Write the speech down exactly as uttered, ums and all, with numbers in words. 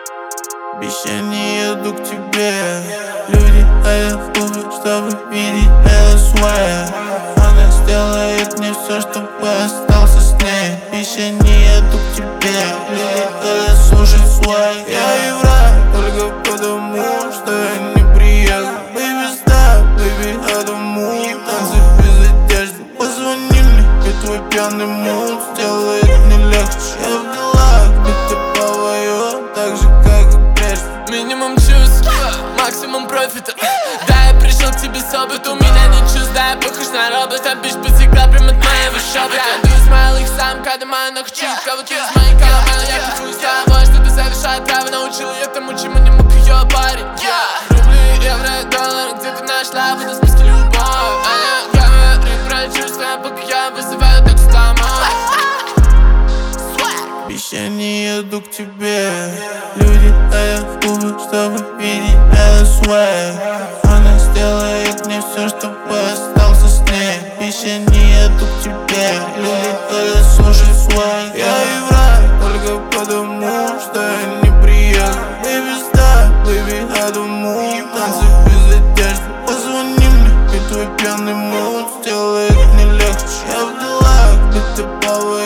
Обещание иду к тебе. Люди, а я в клубе, чтобы видеть это свое. Она сделает мне все, чтобы остался с ней. Обещание иду к тебе. Люди, а я слушай свой. Я и враг, только потому, что я не приехал. Baby, stop, baby, I don't move. Танцы без одежды. Позвони мне, и твой пьяный муд сделает мне легче. Я в делах, ведь ты повою, так же, как и прежде. Минимум чувств, максимум профита. Да, я пришел к тебе с опытом, у меня нет чувств, да, я похож на робота. Бич потекла прямо от моего шепота. Я дую с моих сам, когда мою ног чуть. Кого-то из моих колобан, я хочу с тобой, что ты совершает право. Научил я тому, чему не мог ее парень. Рубли, евро, доллар, где ты нашла в этом списке любовь? Она говорит про чувства, пока я вызываю так сломать. Обещание иду к тебе. Люди, а я в клубе, чтобы видеть это свой. Она сделает мне все, чтобы остался с ней. Обещание иду к тебе. Люди, а я слушай свой. Я и враг, только потому, что я не приехал. Baby, stop, baby, I don't move. Танцы без одежды. Позвони мне, и твой пьяный муд сделает мне легче. Я в делах, ведь ты повод.